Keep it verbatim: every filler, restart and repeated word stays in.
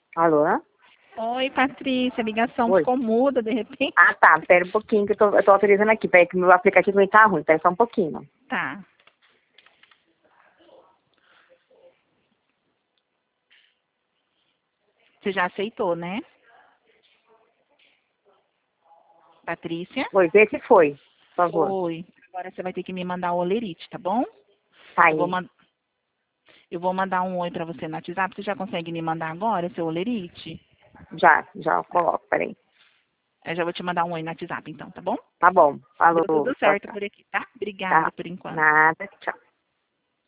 Alô? Oi, Patrícia, a ligação Oi. ficou muda de repente. Ah, tá. Pera um pouquinho que eu tô, eu tô autorizando aqui. Pera que meu aplicativo não tá ruim. Pera só um pouquinho. Tá. Você já aceitou, né? Patrícia? Oi, vê se foi, por favor. Oi. Agora você vai ter que me mandar o olerite, tá bom? Tá Eu vou, aí. man... eu vou mandar um oi pra você no WhatsApp. Você já consegue me mandar agora, seu olerite? Já, já coloco. Peraí. Eu já vou te mandar um oi no WhatsApp, então, tá bom? Tá bom. Deu Alô. tudo Tchau, certo tchau. por aqui, tá? Obrigada Tá. por enquanto. Nada. Tchau.